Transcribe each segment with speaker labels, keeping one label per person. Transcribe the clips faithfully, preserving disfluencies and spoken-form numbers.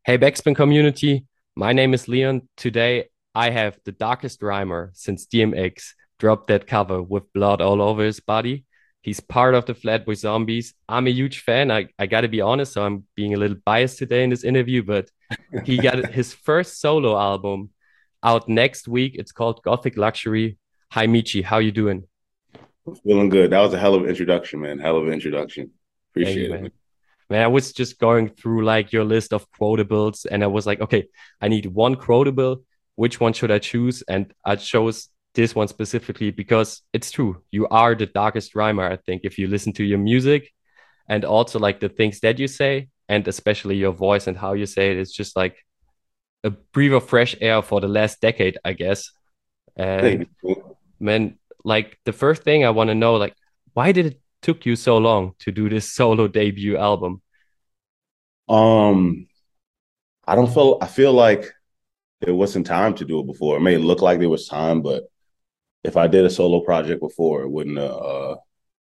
Speaker 1: Hey, Backspin community. My name is Leon. Today, I have the darkest rhymer since D M X dropped that cover with blood all over his body. He's part of the Flatbush Zombies. I'm a huge fan. I, I got to be honest, so I'm being a little biased today in this interview, but he got his first solo album out next week. It's called Gothic Luxury. Hi, Michi. How you doing?
Speaker 2: Feeling good. That was a hell of an introduction, man. Hell of an introduction.
Speaker 1: Thank you,
Speaker 2: Appreciate it, man.
Speaker 1: man. Man, I was just going through like your list of quotables, and I was like, okay, I need one quotable. Which one should I choose? And I chose this one specifically because it's true. You are the darkest rhymer, I think, if you listen to your music and also like the things that you say, and especially your voice and how you say it. It's just like a breath of fresh air for the last decade, I guess. And
Speaker 2: Thank you.
Speaker 1: man, like the first thing I want to know, like, why did it took you so long to do this solo debut album?
Speaker 2: Um, I don't feel I feel like there wasn't time to do it before. It may look like there was time, but if I did a solo project before, it wouldn't have, uh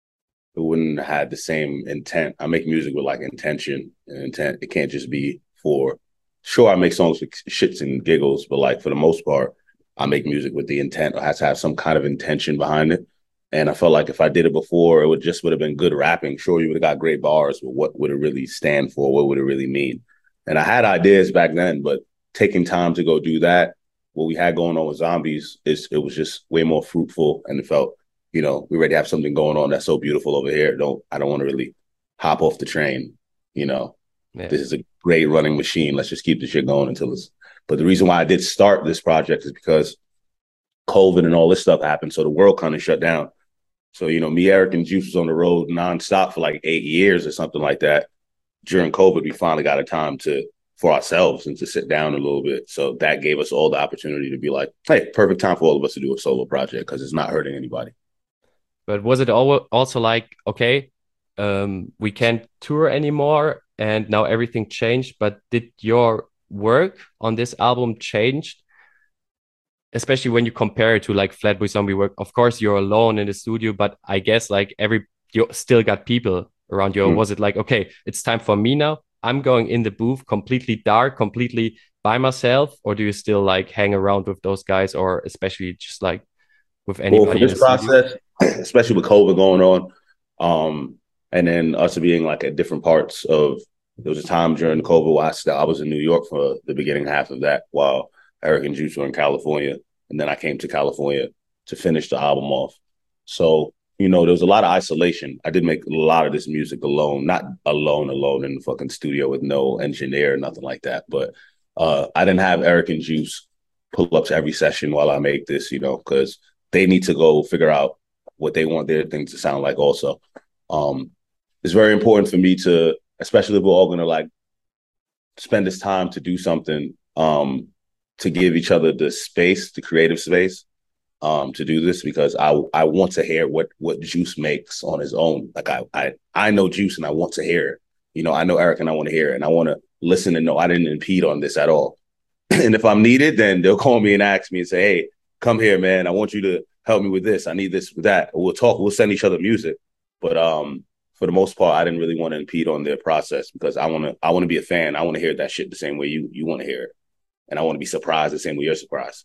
Speaker 2: it wouldn't have had the same intent. I make music with like intention and intent. It can't just be for sure I make songs for shits and giggles, but like for the most part, I make music with the intent. It has to have some kind of intention behind it. And I felt like if I did it before, it would just would have been good rapping. Sure, you would have got great bars, but what would it really stand for? What would it really mean? And I had ideas back then, but taking time to go do that, what we had going on with zombies, is it was just way more fruitful, and it felt, you know, we already have something going on that's so beautiful over here. Don't I don't want to really hop off the train. You know,
Speaker 1: Yeah.
Speaker 2: this is a great running machine. Let's just keep the shit going until it's. But the reason why I did start this project is because COVID and all this stuff happened, so the world kind of shut down. So, you know, me, Eric, and Juice was on the road nonstop for like eight years or something like that. During COVID, we finally got a time to for ourselves and to sit down a little bit. So that gave us all the opportunity to be like, hey, perfect time for all of us to do a solo project because it's not hurting anybody.
Speaker 1: But was it al also like, okay, um, we can't tour anymore and now everything changed, but did your work on this album change, especially when you compare it to like Flatbush Zombie work? Of course, you're alone in the studio, but I guess like every you still got people around you. Or
Speaker 2: Mm.
Speaker 1: was it like, okay, it's time for me now? I'm going in the booth completely dark, completely by myself, or do you still like hang around with those guys, or especially just like with
Speaker 2: Well, for
Speaker 1: anybody in
Speaker 2: this
Speaker 1: the studio?
Speaker 2: process, especially with COVID going on, um, and then us being like at different parts of, there was a time during COVID where I, st- I was in New York for the beginning half of that while Eric and Juice were in California. And then I came to California to finish the album off. So, you know, there was a lot of isolation. I did make a lot of this music alone, not alone, alone in the fucking studio with no engineer, nothing like that. But uh, I didn't have Eric and Juice pull up to every session while I make this, you know, because they need to go figure out what they want their things to sound like also. Um, it's very important for me to, especially if we're all gonna like spend this time to do something, um, to give each other the space, the creative space, um, to do this because I I want to hear what what Juice makes on his own. Like I I I know Juice and I want to hear it. You know, I know Eric and I want to hear it and I want to listen and know I didn't impede on this at all. And if I'm needed, then they'll call me and ask me and say, "Hey, come here, man. I want you to help me with this. I need this with that." We'll talk. We'll send each other music, but um, for the most part, I didn't really want to impede on their process because I want to. I want to be a fan. I want to hear that shit the same way you you want to hear it, and I want to be surprised the same way you're surprised.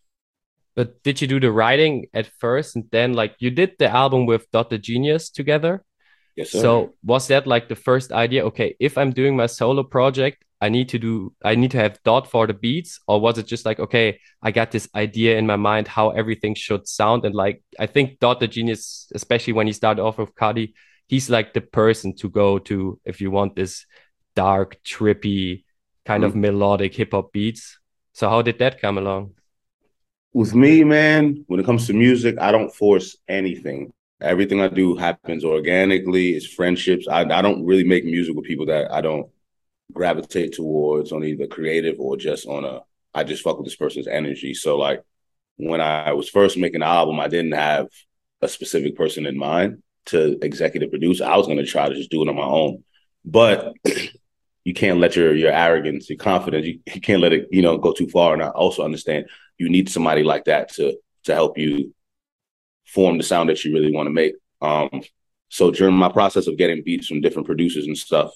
Speaker 1: But did you do the writing at first and then like you did the album with Dot the Genius together?
Speaker 2: Yes, sir.
Speaker 1: So was that like the first idea? Okay, if I'm doing my solo project, I need to do I need to have Dot for the beats, or was it just like, okay, I got this idea in my mind how everything should sound, and like I think Dot the Genius, especially when he started off with Cardi, he's like the person to go to if you want this dark, trippy, kind of
Speaker 2: Mm-hmm.
Speaker 1: melodic hip hop beats. So how did that come along?
Speaker 2: With me, man, when it comes to music, I don't force anything. Everything I do happens organically. It's friendships. I, I don't really make music with people that I don't gravitate towards on either creative or just on a, I just fuck with this person's energy. So like when I was first making the album, I didn't have a specific person in mind to executive produce. I was going to try to just do it on my own, but you can't let your your arrogance, your confidence, you, you can't let it, you know, go too far. And I also understand you need somebody like that to to help you form the sound that you really want to make. Um, so during my process of getting beats from different producers and stuff,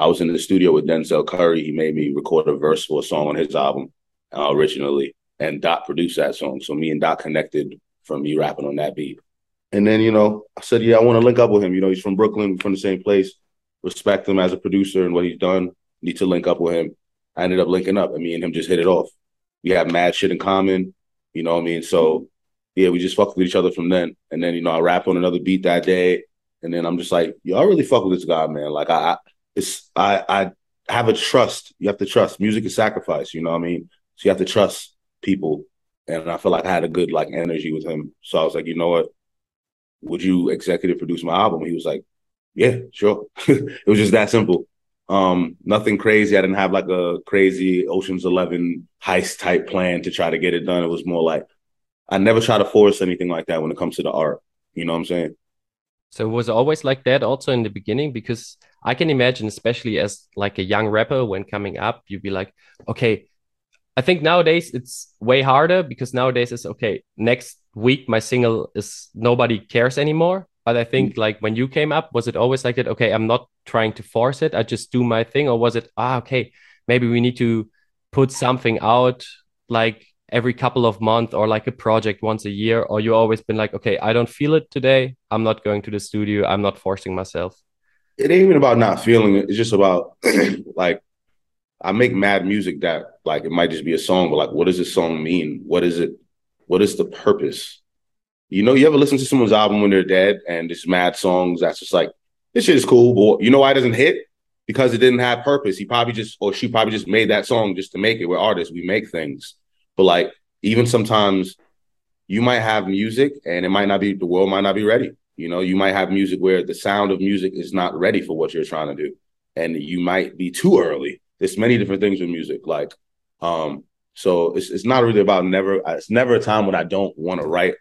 Speaker 2: I was in the studio with Denzel Curry. He made me record a verse for a song on his album uh, originally, and Doc produced that song. So me and Doc connected from me rapping on that beat. And then, you know, I said, yeah, I want to link up with him. You know, he's from Brooklyn, from the same place. Respect him as a producer and what he's done. Need to link up with him. I ended up linking up, and me and him just hit it off. We have mad shit in common, you know what I mean? So, yeah, we just fucked with each other from then. And then, you know, I rapped on another beat that day. And then I'm just like, yo, I really fuck with this guy, man. Like, I, I it's I, I have a trust. You have to trust. Music is sacrifice, you know what I mean? So you have to trust people. And I feel like I had a good, like, energy with him. So I was like, you know what? Would you executive produce my album? He was like, yeah, sure. It was just that simple. Um, nothing crazy. I didn't have like a crazy Ocean's Eleven heist type plan to try to get it done. It was more like, I never try to force anything like that when it comes to the art. You know what I'm saying?
Speaker 1: So was it always like that also in the beginning? Because I can imagine, especially as like a young rapper, when coming up, you'd be like, okay, I think nowadays it's way harder because nowadays it's okay. Next week, my single is nobody cares anymore. But I think like when you came up, was it always like that? Okay, I'm not trying to force it. I just do my thing. Or was it, ah, okay, maybe we need to put something out like every couple of months or like a project once a year? Or you always been like, okay, I don't feel it today. I'm not going to the studio. I'm not forcing myself.
Speaker 2: It ain't even about not feeling it. It's just about like, I make mad music that like it might just be a song, but like, what does this song mean? What is it? What is the purpose? You know, you ever listen to someone's album when they're dead and just mad songs that's just like, this shit is cool, but you know why it doesn't hit? Because it didn't have purpose. He probably just, or she probably just made that song just to make it. We're artists, we make things. But like, even sometimes you might have music and it might not be, the world might not be ready. You know, you might have music where the sound of music is not ready for what you're trying to do. And you might be too early. There's many different things with music. Like, um, so it's it's not really about never, it's never a time when I don't want to write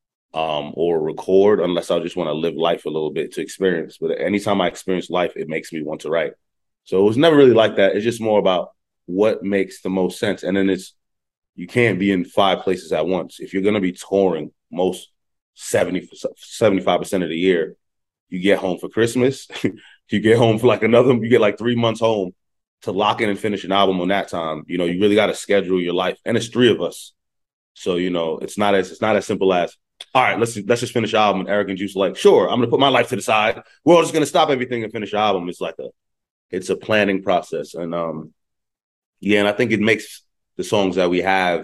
Speaker 2: um, or record unless I just want to live life a little bit to experience. But anytime I experience life, it makes me want to write. So it was never really like that. It's just more about what makes the most sense. And then it's, you can't be in five places at once. If you're going to be touring most seventy, seventy-five percent of the year, you get home for Christmas, you get home for like another, you get like three months home to lock in and finish an album on that time. You know, you really got to schedule your life. And it's three of us. So, you know, it's not as, it's not as simple as, all right, let's let's just finish the album. And Eric and Juice are like, sure, I'm gonna put my life to the side. We're all just gonna stop everything and finish the album. It's like a, it's a planning process, and um, yeah, and I think it makes the songs that we have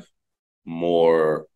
Speaker 2: more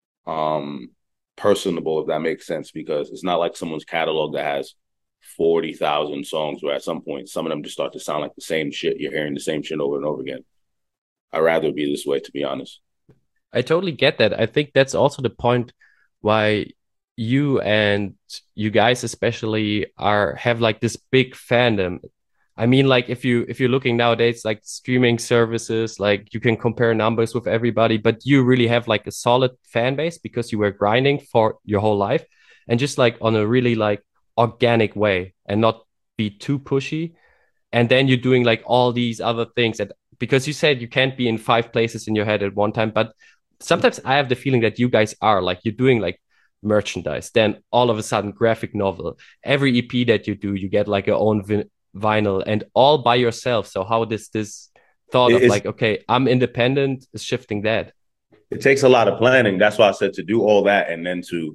Speaker 2: um personable, if that makes sense, because it's not like someone's catalog that has forty thousand songs where at some point some of them just start to sound like the same shit. You're hearing the same shit over and over again. I'd rather it be this way, to be honest.
Speaker 1: I totally get that. I think that's also the point why you and you guys especially are have like this big fandom. I mean, like if you if you're looking nowadays, like streaming services, like you can compare numbers with everybody, but you really have like a solid fan base because you were grinding for your whole life and just like on a really like organic way and not be too pushy. And then you're doing like all these other things that because you said you can't be in five places in your head at one time, but sometimes I have the feeling that you guys are like you're doing like merchandise, then all of a sudden graphic novel, every E P that you do, you get like your own vin- vinyl and all by yourself. So how does this thought of
Speaker 2: It's,
Speaker 1: like, okay, I'm independent is shifting that?
Speaker 2: it takes a lot of planning. That's why I said to do all that and then to,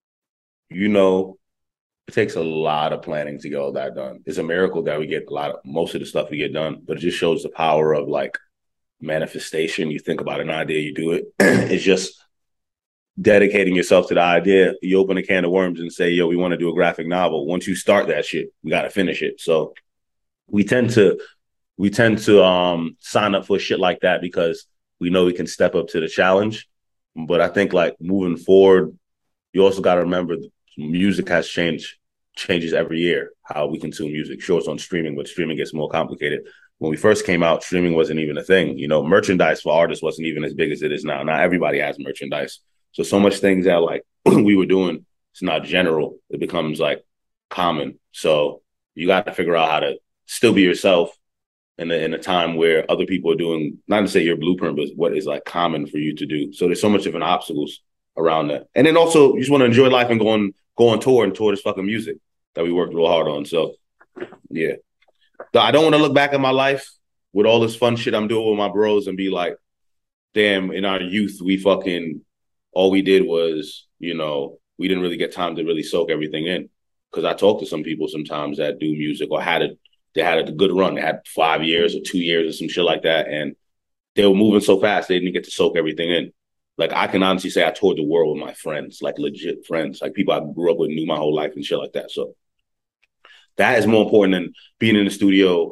Speaker 2: you know, it takes a lot of planning to get all that done. It's a miracle that we get a lot of most of the stuff we get done, but it just shows the power of like manifestation. You think about an idea, you do it. It's just dedicating yourself to the idea. You open a can of worms and say, yo, we want to do a graphic novel. Once you start that shit, we got to finish it. So we tend to we tend to um sign up for shit like that because we know we can step up to the challenge. But I think like moving forward, you also got to remember music has changed, changes every year, how we consume music. Sure, it's on streaming, but streaming gets more complicated. When we first came out, streaming wasn't even a thing. You know, merchandise for artists wasn't even as big as it is now. Not everybody has merchandise. So, so much things that like we were doing, it's not general. It becomes like common. So you got to figure out how to still be yourself in a, in a time where other people are doing, not to say your blueprint, but what is like common for you to do. So there's so much different obstacles around that. And then also you just want to enjoy life and go on, go on tour and tour this fucking music that we worked real hard on. So yeah. I don't want to look back at my life with all this fun shit I'm doing with my bros and be like, damn, in our youth, we fucking, all we did was, you know, we didn't really get time to really soak everything in. Because I talk to some people sometimes that do music or had it, they had a good run. They had five years or two years or some shit like that. And they were moving so fast, they didn't get to soak everything in. Like, I can honestly say I toured the world with my friends, like legit friends, like people I grew up with, knew my whole life and shit like that. So that is more important than being in the studio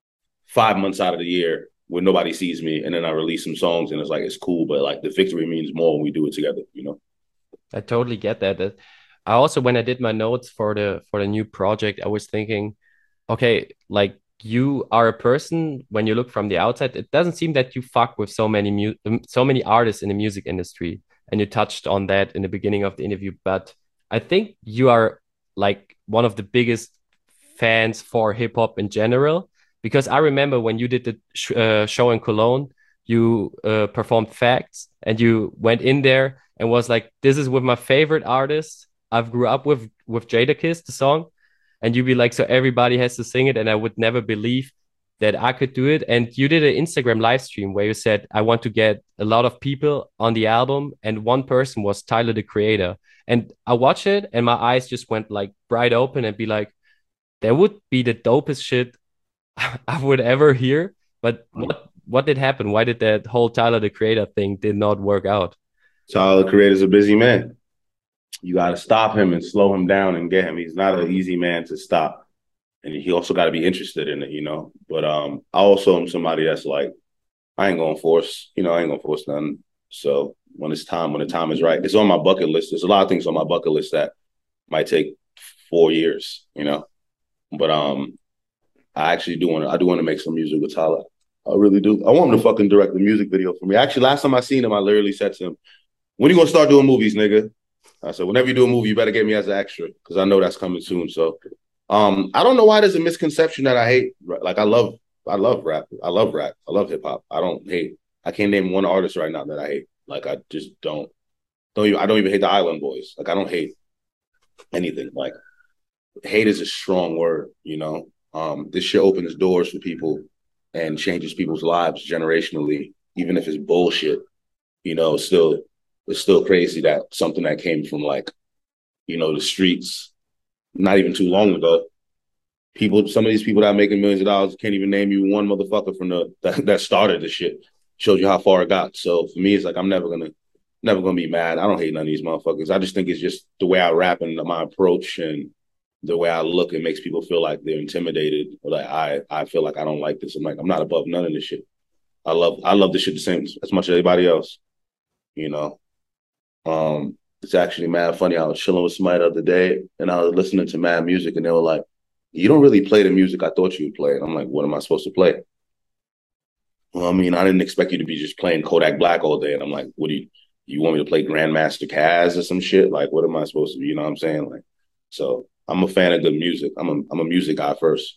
Speaker 2: five months out of the year when nobody sees me, and then I release some songs and it's like it's cool, but like the victory means more when we do it together, you know.
Speaker 1: I totally get that. That- I also, when I did my notes for the for the new project, I was thinking, okay, like you are a person when you look from the outside, it doesn't seem that you fuck with so many mu- um, so many artists in the music industry, and you touched on that in the beginning of the interview. But I think you are like one of the biggest fans for hip hop in general, because I remember when you did the sh uh, show in Cologne, you uh, performed Facts, and you went in there and was like, "This is with my favorite artist. I've grew up with with Jadakiss, the song." And you'd be like, "So everybody has to sing it," and I would never believe that I could do it. And you did an Instagram live stream where you said, "I want to get a lot of people on the album," and one person was Tyler the Creator. And I watched it and my eyes just went like bright open and be like, that would be the dopest shit I would ever hear. But what what did happen? Why did that whole Tyler the Creator thing did not work out?
Speaker 2: Tyler the Creator's a busy man. You got to stop him and slow him down and get him. He's not an easy man to stop, and he also got to be interested in it, you know. But um, I also am somebody that's like, I ain't gonna force, you know, I ain't gonna force nothing. So when it's time, when the time is right, it's on my bucket list. There's a lot of things on my bucket list that might take four years, you know. But um, I actually do want to. I do want to make some music with Tyler. I really do. I want him to fucking direct the music video for me. Actually, last time I seen him, I literally said to him, "When you gonna start doing movies, nigga?" I said, "Whenever you do a movie, you better get me as an extra because I know that's coming soon." So, um, I don't know why there's a misconception that I hate. Like I love, I love rap. I love rap. I love hip hop. I don't hate. I can't name one artist right now that I hate. Like I just don't. Don't even. I don't even hate the Island Boys. Like I don't hate anything. Like hate is a strong word, you know. Um, this shit opens doors for people and changes people's lives generationally, even if it's bullshit. You know, it's still it's still crazy that something that came from like, you know, the streets not even too long ago. People, some of these people that are making millions of dollars can't even name you one motherfucker from the that, that started the shit. Showed you how far it got. So for me, it's like I'm never gonna never gonna be mad. I don't hate none of these motherfuckers. I just think it's just the way I rap and my approach and the way I look, it makes people feel like they're intimidated or like I I feel like I don't like this. I'm like, I'm not above none of this shit. I love I love this shit the same as much as anybody else, you know. Um, it's actually mad funny. I was chilling with somebody the other day and I was listening to mad music and they were like, you don't really play the music I thought you would play. And I'm like, what am I supposed to play? Well, I mean, I didn't expect you to be just playing Kodak Black all day. And I'm like, what do you you want me to play Grandmaster Caz or some shit? Like, what am I supposed to be? You know what I'm saying? Like, so I'm a fan of good music. I'm a I'm a music guy first.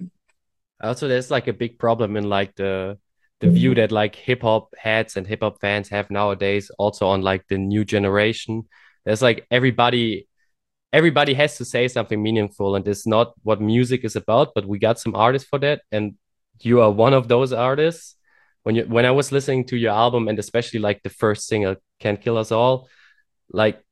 Speaker 1: Also, there's like a big problem in like the the view that like hip hop heads and hip hop fans have nowadays, also on like the new generation. There's like everybody everybody has to say something meaningful, and it's not what music is about, but we got some artists for that, and you are one of those artists. When you when I was listening to your album, and especially like the first single, Can't Kill Us All, like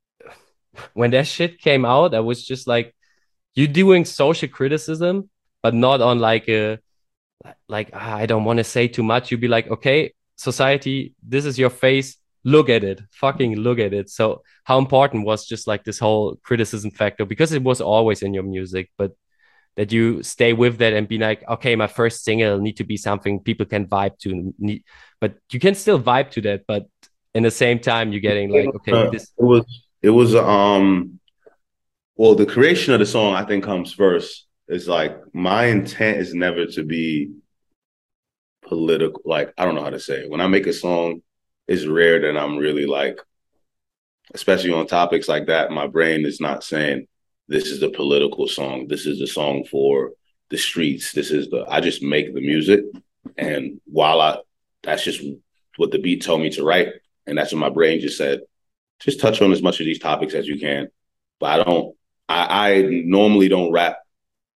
Speaker 1: when that shit came out, I was just like, you doing social criticism, but not on like a like ah, I don't want to say too much. You'd be like, okay, society, this is your face. Look at it, fucking look at it. So how important was just like this whole criticism factor, because it was always in your music, but that you stay with that and be like, okay, my first single need to be something people can vibe to, need, but you can still vibe to that, but in the same time, you're getting like, okay,
Speaker 2: Uh,
Speaker 1: this.
Speaker 2: it was it was um well the creation of the song I think comes first. It's like my intent is never to be political. Like I don't know how to say it. When I make a song, it's rare that I'm really like, especially on topics like that, my brain is not saying this is the political song. This is the song for the streets. This is the I just make the music. And while I that's just what the beat told me to write. And that's what my brain just said. Just touch on as much of these topics as you can. But I don't I, I normally don't rap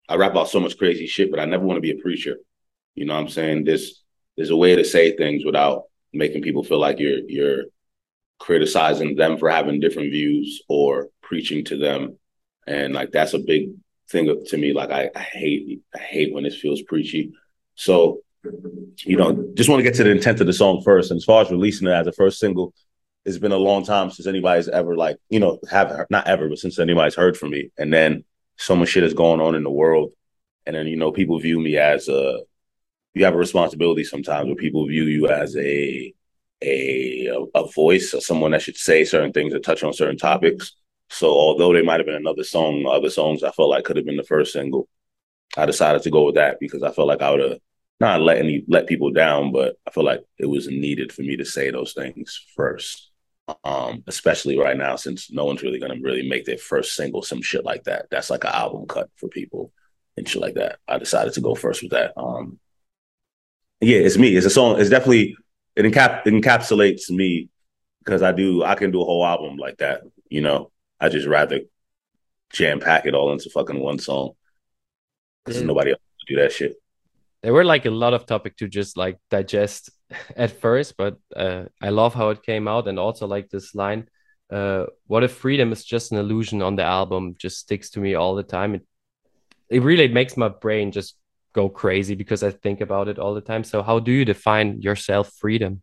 Speaker 2: I rap about so much crazy shit, but I never want to be a preacher. You know what I'm saying? There's there's a way to say things without making people feel like you're you're criticizing them for having different views or preaching to them. And like that's a big thing to me. Like I, I hate I hate when it feels preachy. So, you know, just want to get to the intent of the song first. And as far as releasing it as a first single, it's been a long time since anybody's ever like, you know, have not ever, but since anybody's heard from me. And then so much shit is going on in the world. And then, you know, people view me as a, you have a responsibility sometimes where people view you as a, a, a voice or someone that should say certain things or touch on certain topics. So although there might have been another song, other songs I felt like could have been the first single, I decided to go with that because I felt like I would have not let any let people down, but I feel like it was needed for me to say those things first. Um, especially right now, since no one's really gonna really make their first single some shit like that. That's like an album cut for people and shit like that. I decided to go first with that. Um, yeah, it's me. It's a song. It's definitely it, encap- it encapsulates me because I do. I can do a whole album like that. You know, I just rather jam pack it all into fucking one song because
Speaker 1: It,
Speaker 2: nobody else can do that shit.
Speaker 1: there were like a lot of topic to just like digest at first, but uh, I love how it came out, and also like this line, uh, "What if freedom is just an illusion?" on the album just sticks to me all the time. It it really makes my brain just go crazy because I think about it all the time. So how do you define yourself freedom?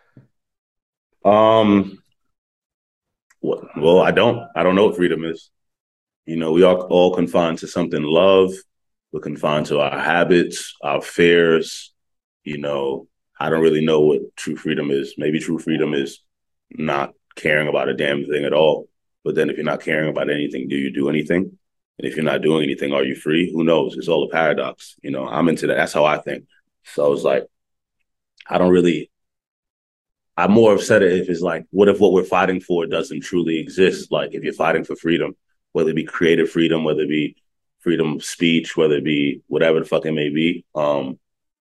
Speaker 2: Um, well, I don't. I don't know what freedom is. You know, we are all confined to something love. We're confined to our habits, our fears. You know, I don't really know what true freedom is. Maybe true freedom is not caring about a damn thing at all. But then if you're not caring about anything, do you do anything? And if you're not doing anything, are you free? Who knows? It's all a paradox. You know, I'm into that. That's how I think. So I was like, I don't really, I more have said it if it's like, what if what we're fighting for doesn't truly exist? Like if you're fighting for freedom, whether it be creative freedom, whether it be freedom of speech, whether it be whatever the fuck it may be, um,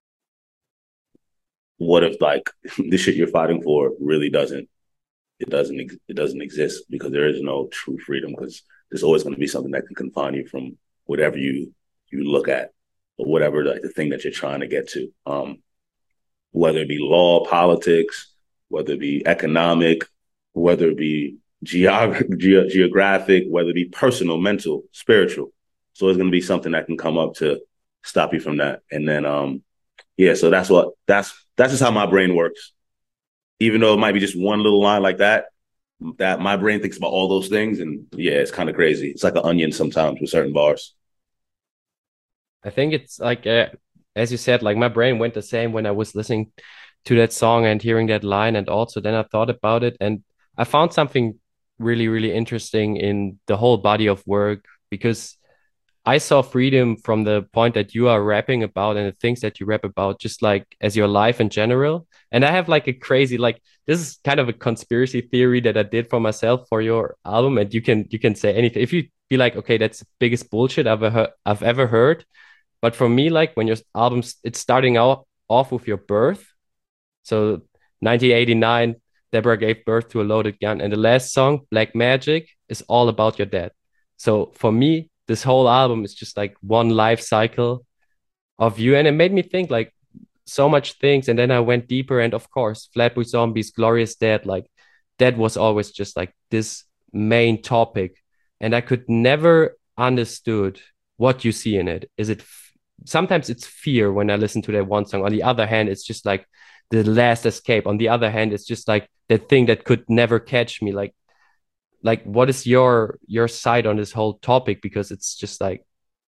Speaker 2: what if like the shit you're fighting for really doesn't it doesn't it doesn't exist because there is no true freedom because there's always going to be something that can confine you from whatever you you look at or whatever like the thing that you're trying to get to, um, whether it be law, politics, whether it be economic, whether it be geog- ge- geographic, whether it be personal, mental, spiritual. So it's going to be something that can come up to stop you from that. And then, um, yeah, so that's what that's that's just how my brain works. Even though it might be just one little line like that, that my brain thinks about all those things, and yeah, it's kind of crazy. It's like an onion sometimes with certain bars.
Speaker 1: I think it's like, uh, as you said, like my brain went the same when I was listening to that song and hearing that line. And also then I thought about it and I found something really, really interesting in the whole body of work because I saw freedom from the point that you are rapping about and the things that you rap about, just like as your life in general. And I have like a crazy, like this is kind of a conspiracy theory that I did for myself for your album. And you can you can say anything. If you be like, okay, that's the biggest bullshit I've ever I've ever heard. But for me, like when your album's it's starting out off with your birth. So nineteen eighty-nine, Deborah gave birth to a loaded gun. And the last song, Black Magic, is all about your dad. So for me, this whole album is just like one life cycle of you. And it made me think like so much things. And then I went deeper. And of course, Flatbush Zombies, Glorious Dead, like that was always just like this main topic. And I could never understood what you see in it. Is it f- sometimes it's fear when I listen to that one song. On the other hand, it's just like the last escape. On the other hand, it's just like that thing that could never catch me. Like like what is your your side on this whole topic? Because it's just like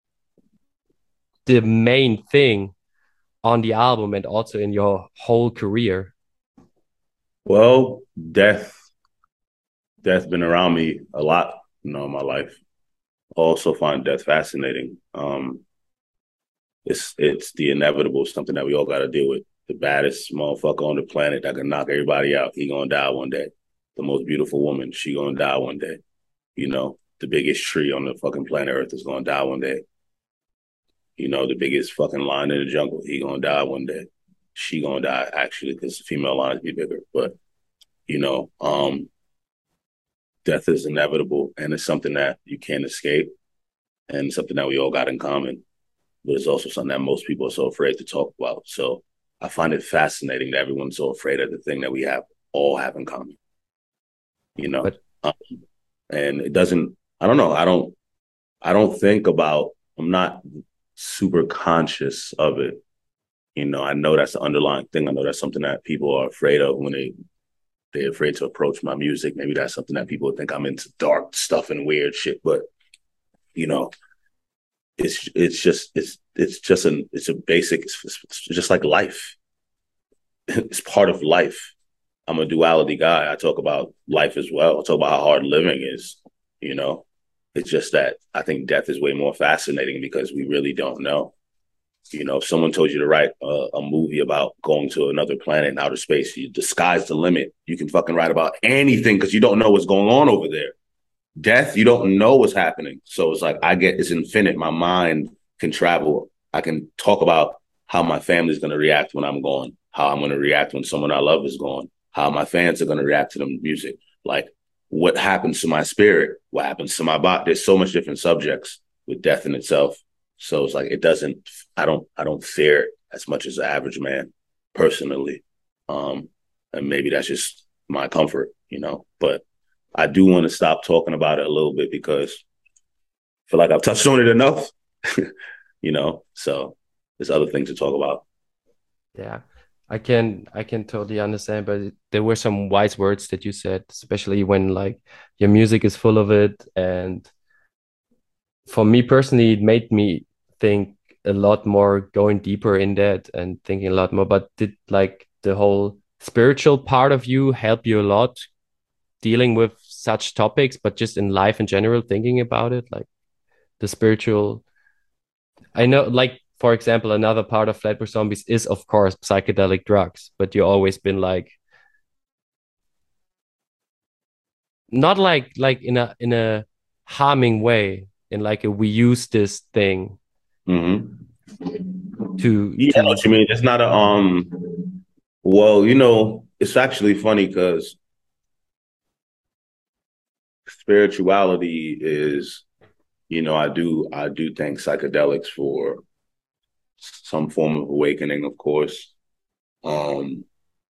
Speaker 1: the main thing on the album and also in your whole career.
Speaker 2: Well, death, death been around me a lot, you know, in my life. I also find death fascinating. Um, it's it's the inevitable, something that we all got to deal with. The baddest motherfucker on the planet that can knock everybody out, he gonna die one day. The most beautiful woman, she gonna die one day. You know, the biggest tree on the fucking planet Earth is gonna die one day. You know, the biggest fucking lion in the jungle, he gonna die one day. She gonna die actually because female lions be bigger. But you know, um, death is inevitable and it's something that you can't escape and something that we all got in common. but it's also something that most people are so afraid to talk about. So I find it fascinating that everyone's so afraid of the thing that we have all have in common, you know?
Speaker 1: But
Speaker 2: Um, and it doesn't, I don't know. I don't, I don't think about, I'm not super conscious of it. You know, I know that's the underlying thing. I know that's something that people are afraid of when they, they're afraid to approach my music. Maybe that's something that people think I'm into dark stuff and weird shit, but you know, it's, it's just, it's, it's just an, it's a basic, it's, it's just like life. It's part of life. I'm a duality guy. I talk about life as well. I talk about how hard living is, you know. It's just that I think death is way more fascinating because we really don't know. You know, if someone told you to write a, a movie about going to another planet in outer space, you, the sky's the limit. You can fucking write about anything because you don't know what's going on over there. Death, you don't know what's happening. So it's like I get it's infinite. My mind can travel. I can talk about how my family's going to react when I'm gone, how I'm going to react when someone I love is gone, how my fans are going to react to the music. Like what happens to my spirit, what happens to my body. There's so much different subjects with death in itself. So it's like it doesn't. I don't. I don't fear it as much as the average man, personally. Um, and maybe that's just my comfort, you know. But I do want to stop talking about it a little bit because I feel like I've touched on it enough, you know. So there's other things to talk about.
Speaker 1: yeah, I can I can totally understand. But it- there were some wise words that you said, especially when like your music is full of it. And for me personally, it made me think a lot more, going deeper in that and thinking a lot more. But did like the whole spiritual part of you help you a lot dealing with such topics, but just in life in general, thinking about it, like the spiritual? I know, like, for example, another part of Flatbush Zombies is, of course, psychedelic drugs, but you always been like, not like like in a in a harming way, in like a we use this thing
Speaker 2: Mm-hmm.
Speaker 1: to
Speaker 2: Yeah, I know
Speaker 1: to
Speaker 2: what you mean. It's not a um. Well, you know, it's actually funny because spirituality is, you know, I do I do thank psychedelics for some form of awakening, of course. Um,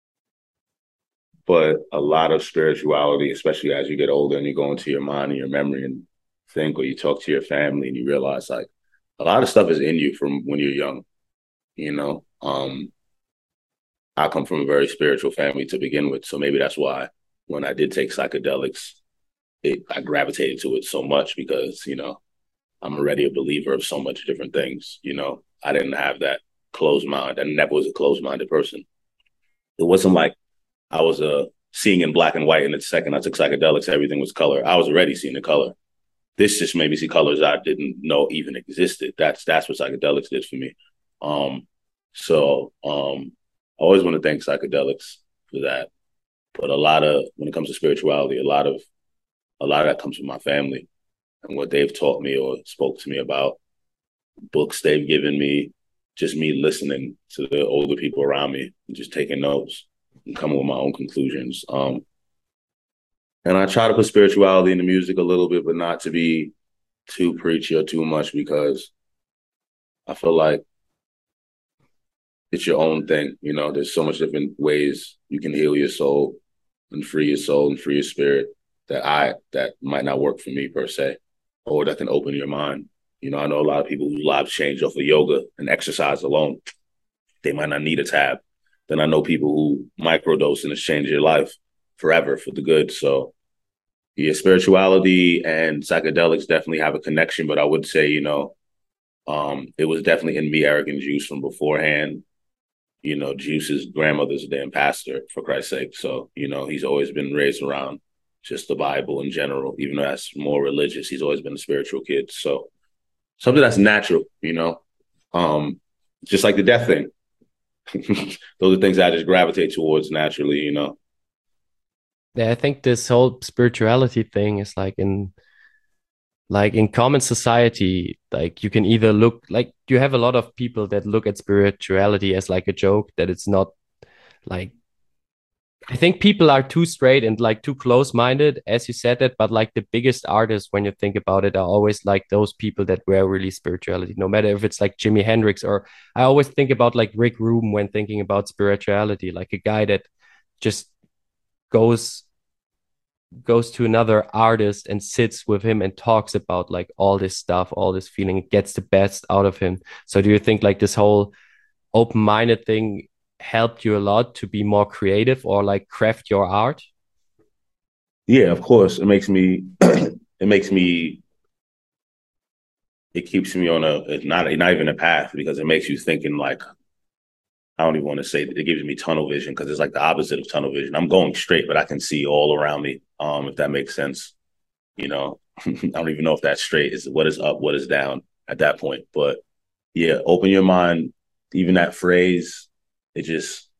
Speaker 2: but a lot of spirituality, especially as you get older and you go into your mind and your memory and think, or you talk to your family and you realize like a lot of stuff is in you from when you're young, you know. Um, I come from a very spiritual family to begin with, so maybe that's why when I did take psychedelics, it, I gravitated to it so much because you know I'm already a believer of so much different things. You know, I didn't have that closed mind. I never was a closed minded person. It wasn't like I was uh, seeing in black and white, and the second I took psychedelics, everything was color. I was already seeing the color. This just made me see colors I didn't know even existed. That's that's what psychedelics did for me. Um, so um, I always want to thank psychedelics for that. But a lot of when it comes to spirituality, a lot of a lot of that comes from my family and what they've taught me or spoke to me about, books they've given me, just me listening to the older people around me and just taking notes and coming with my own conclusions. Um, and I try to put spirituality in the music a little bit, but not to be too preachy or too much because I feel like it's your own thing. You know, there's so much different ways you can heal your soul and free your soul and free your spirit that I that might not work for me per se, or that can open your mind. You know, I know a lot of people whose lives change off of yoga and exercise alone. They might not need a tab. Then I know people who microdose and it's changed their life forever for the good. So yeah, spirituality and psychedelics definitely have a connection, but I would say, you know, um, it was definitely in me, Eric and Juice from beforehand. You know, Juice's grandmother's a damn pastor, for Christ's sake. So, you know, he's always been raised around just the Bible in general, even though that's more religious. He's always been a spiritual kid. So something that's natural, you know, um, just like the death thing. Those are things I just gravitate towards naturally, you know.
Speaker 1: yeah, I think this whole spirituality thing is like in like in common society, like you can either look like you have a lot of people that look at spirituality as like a joke, that it's not like I think people are too straight and like too close-minded, as you said that. But like the biggest artists, when you think about it, are always like those people that were really spirituality. No matter if it's like Jimi Hendrix, or I always think about like Rick Rubin when thinking about spirituality, like a guy that just goes goes to another artist and sits with him and talks about like all this stuff, all this feeling, gets the best out of him. So do you think like this whole open-minded thing helped you a lot to be more creative or like craft your art?
Speaker 2: Yeah, of course. It makes me it makes me it keeps me on a it's not not even a path because it makes you thinking like I don't even want to say that it gives me tunnel vision because it's like the opposite of tunnel vision. I'm going straight, but I can see all around me. Um, if that makes sense. You know, I don't even know if that's straight. Is what is up, what is down at that point. But yeah, open your mind. Even that phrase, it just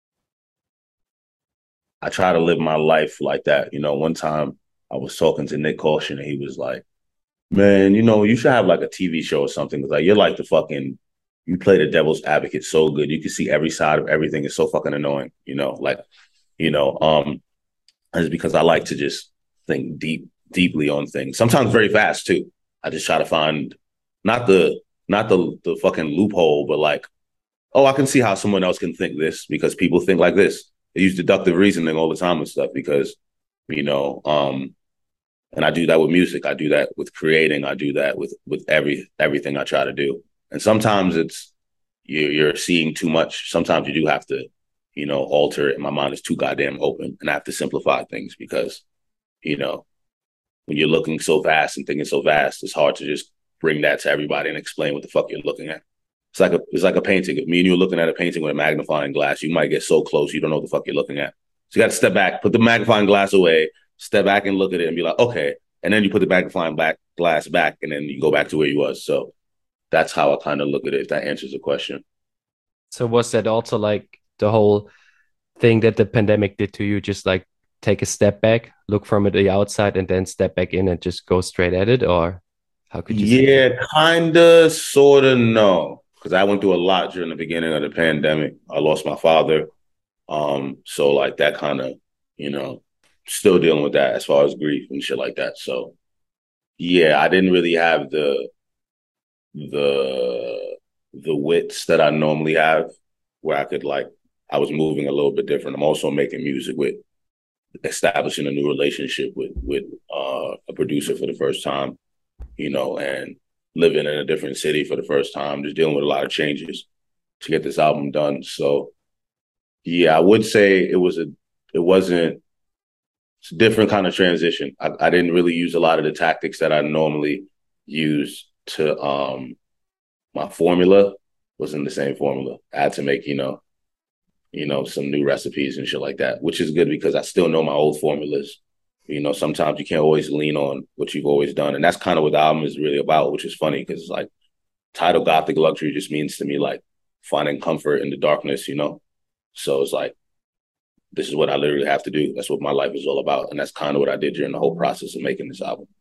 Speaker 2: I try to live my life like that. You know, one time I was talking to Nick Caution and he was like, man, you know, you should have like a T V show or something. Like you're like the fucking you play the devil's advocate so good. You can see every side of everything. It's so fucking annoying, you know, like, you know, um, it's because I like to just think deep, deeply on things. Sometimes very fast too. I just try to find not the not the the fucking loophole, but like, oh, I can see how someone else can think this because people think like this. They use deductive reasoning all the time and stuff because, you know, um, and I do that with music. I do that with creating. I do that with with every everything I try to do. And sometimes it's you're, you're seeing too much. Sometimes you do have to, you know, alter it. My mind is too goddamn open, and I have to simplify things because, you know, when you're looking so vast and thinking so vast, it's hard to just bring that to everybody and explain what the fuck you're looking at. It's like a it's like a painting. If me and you are looking at a painting with a magnifying glass, you might get so close you don't know what the fuck you're looking at. So you got to step back, put the magnifying glass away, step back and look at it, and be like, okay. And then you put the magnifying back glass back, and then you go back to where you was. So that's how I kind of look at it. If that answers the question.
Speaker 1: So was that also like the whole thing that the pandemic did to you? Just like take a step back, look from it the outside, and then step back in and just go straight at it, or how could you say that?
Speaker 2: Yeah, kinda, sorta, no. Because I went through a lot during the beginning of the pandemic. I lost my father. Um, so like that kind of, you know, still dealing with that as far as grief and shit like that. So yeah, I didn't really have the the the wits that I normally have where I could like I was moving a little bit different. I'm also making music with establishing a new relationship with with uh, a producer for the first time, you know, and living in a different city for the first time, just dealing with a lot of changes to get this album done. So yeah, I would say it was a it wasn't it's a different kind of transition. I, I didn't really use a lot of the tactics that I normally use to um my formula wasn't the same formula. I had to make, you know, you know, some new recipes and shit like that, which is good because I still know my old formulas. You know, sometimes you can't always lean on what you've always done. And that's kind of what the album is really about, which is funny because it's like title Gothic Luxury just means to me like finding comfort in the darkness, you know? So it's like, this is what I literally have to do. That's what my life is all about. And that's kind of what I did during the whole process of making this album.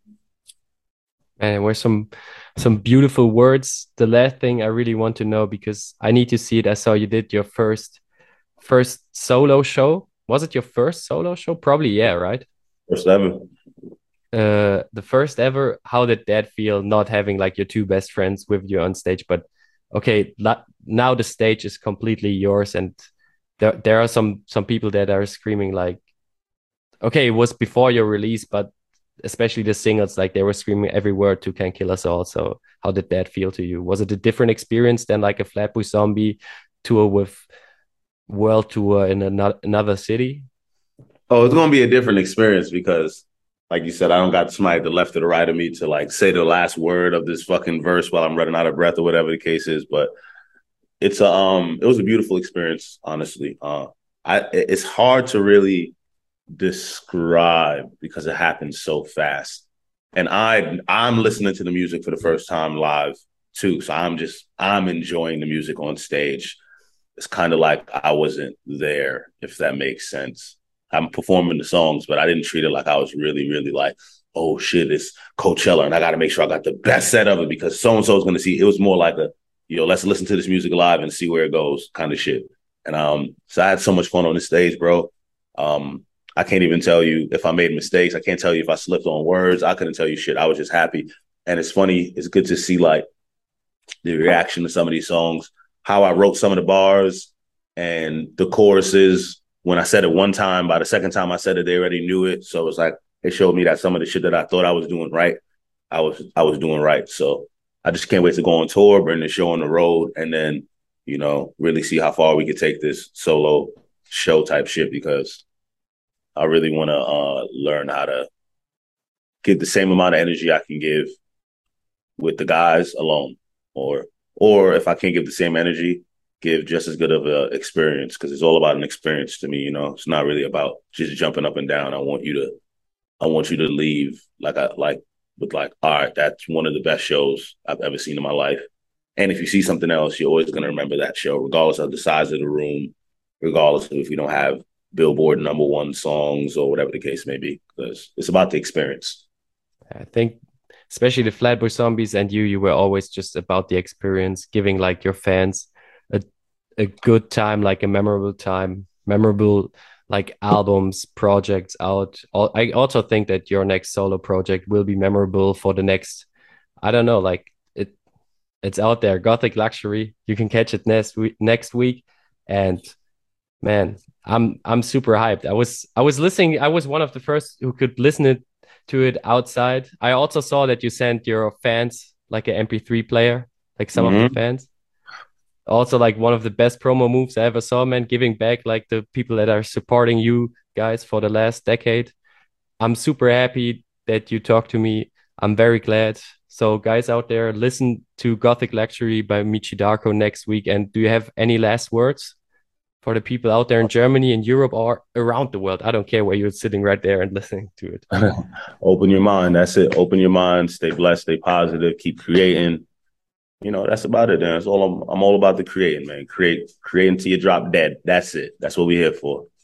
Speaker 1: And there were some some beautiful words. The last thing I really want to know, because I need to see it. I saw you did your first first solo show. Was it your first solo show? Probably, yeah, right?
Speaker 2: First ever.
Speaker 1: Uh, the first ever. How did that feel? Not having like your two best friends with you on stage, but okay, la- now the stage is completely yours, and there there are some some people that are screaming like, okay, it was before your release, but especially the singles, like they were screaming every word to "Can Kill Us All." So how did that feel to you? Was it a different experience than like a Flatbush Zombie tour with world tour in another another city?
Speaker 2: Oh, it's gonna be a different experience because, like you said, I don't got somebody to the left or the right of me to like say the last word of this fucking verse while I'm running out of breath or whatever the case is. But it's a um, it was a beautiful experience, honestly. Uh, I it's hard to really describe because it happened so fast, and I I'm listening to the music for the first time live too, so I'm just I'm enjoying the music on stage. It's kind of like I wasn't there, if that makes sense. I'm performing the songs, but I didn't treat it like I was really, really like, oh shit, it's Coachella, and I got to make sure I got the best set of it because so and so is going to see. It was more like a, you know, let's listen to this music live and see where it goes, kind of shit. And um, so I had so much fun on the stage, bro. Um, I can't even tell you if I made mistakes. I can't tell you if I slipped on words. I couldn't tell you shit. I was just happy. And it's funny. It's good to see like the reaction to some of these songs, how I wrote some of the bars and the choruses. When I said it one time, by the second time I said it, they already knew it. So it's like it showed me that some of the shit that I thought I was doing right, I was I was doing right. So I just can't wait to go on tour, bring the show on the road, and then you know really see how far we could take this solo show type shit because I really want to uh, learn how to give the same amount of energy I can give with the guys alone, or or if I can't give the same energy, give just as good of an experience because it's all about an experience to me. You know, it's not really about just jumping up and down. I want you to, I want you to leave like I like with like, all right, that's one of the best shows I've ever seen in my life. And if you see something else, you're always going to remember that show, regardless of the size of the room, regardless of if you don't have Billboard number one songs or whatever the case may be, because it's about the experience.
Speaker 1: I think especially the Flatbush Zombies and you, you were always just about the experience, giving like your fans a a good time, like a memorable time, memorable like albums, projects out. I also think that your next solo project will be memorable for the next, I don't know, like it it's out there. Gothic Luxury. You can catch it next week next week. And man, I'm I'm super hyped. I was I was listening, I was one of the first who could listen it to it outside. I also saw that you sent your fans like an M P three player, like some mm-hmm. of the fans. Also, like one of the best promo moves I ever saw, man, giving back like the people that are supporting you guys for the last decade. I'm super happy that you talked to me. I'm very glad. So guys out there, listen to Gothic Luxury by Michi Darko next week. And do you have any last words for the people out there in Germany, in Europe, or around the world? I don't care where you're sitting right there and listening to it.
Speaker 2: Open your mind. That's it. Open your mind. Stay blessed. Stay positive. Keep creating. You know, that's about it. Then it's all I'm, I'm all about the creating, man. Create, create until you drop dead. That's it. That's what we're here for.